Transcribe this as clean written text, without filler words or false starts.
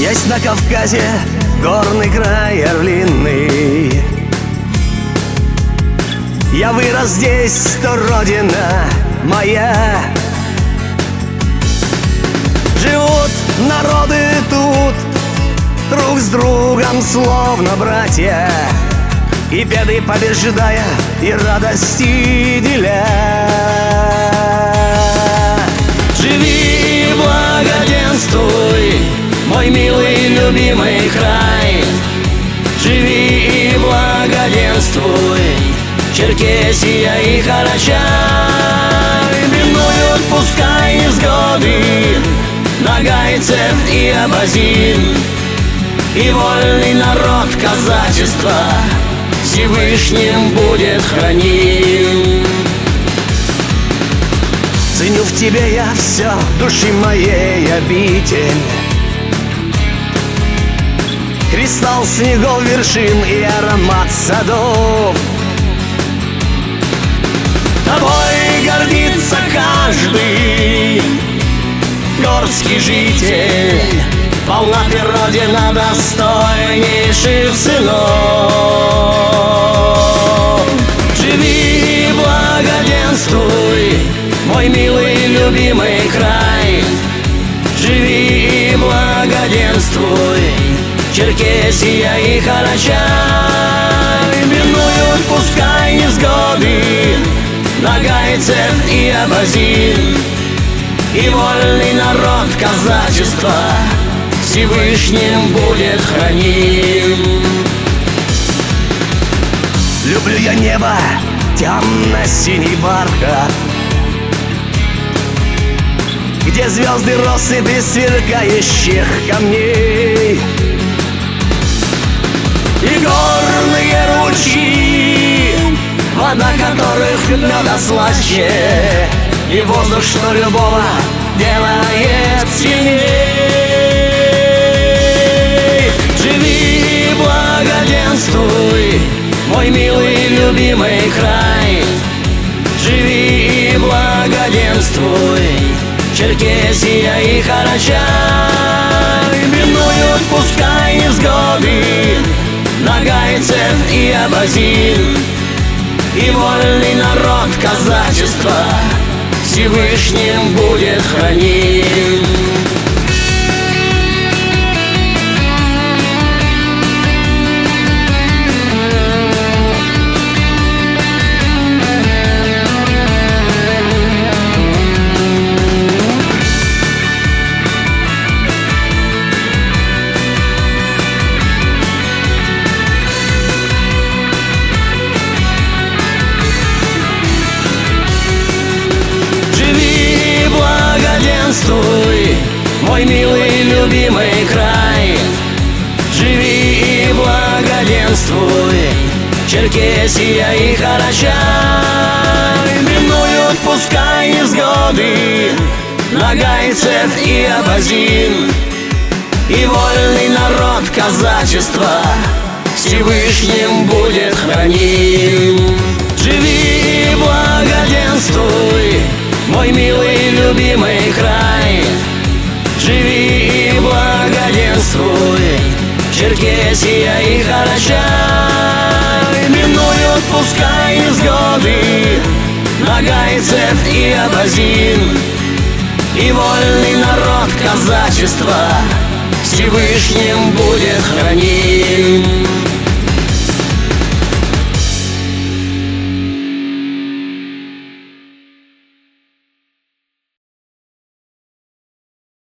Есть на Кавказе горный край орлиный. Я вырос здесь, то родина моя. Живут народы тут друг с другом словно братья, и беды побеждая, и радости деля. Живи и благоденствуй, мой милый любимый край. Живи и благоденствуй, Черкесия и Карачай. Минуют пускай невзгоды Нагайцев и Абазин, и вольный народ казачества Всевышним будет храним. Ценю в тебе я все, души моей обитель. Кристалл снегов вершин и аромат садов. Тобой гордится каждый горский житель. Полна ты родина достойнейших сынов. Живи и благоденствуй, мой милый любимый край. Живи и благоденствуй, Черкесия и Карачай. Минуют пускай невзгоды Нагайцев и Абазин, и вольный народ казачества Всевышним будет храним. Люблю я небо, темно-синий бархат, где звезды россыпи сверкающих камней, и горные ручьи, вода которых меда слаще, и воздух, что любого делает сильней. Живи и благоденствуй, мой милый любимый край. Живи и благоденствуй, Черкесия и Карачай. Минуют пускай невзгоды Нагайцев и Абазин, и вольный народ казачества Всевышним будет храним. Мой милый любимый край. Живи и благоденствуй, Черкесия и Карачай. Минуют пускай невзгоды Нагайцев и Абазин, и вольный народ казачества Всевышним будет храним. Живи и благоденствуй, мой милый любимый край. Живи и благоденствуй, Черкесия и Карачай. Минуют пускай невзгоды Нагайцев и Абазин, и вольный народ казачества Всевышним будет храним.